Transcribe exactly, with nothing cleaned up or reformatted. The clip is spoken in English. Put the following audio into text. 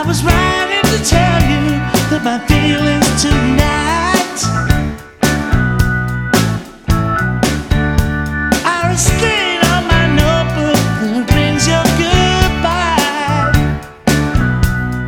was writing to tell you that my feelings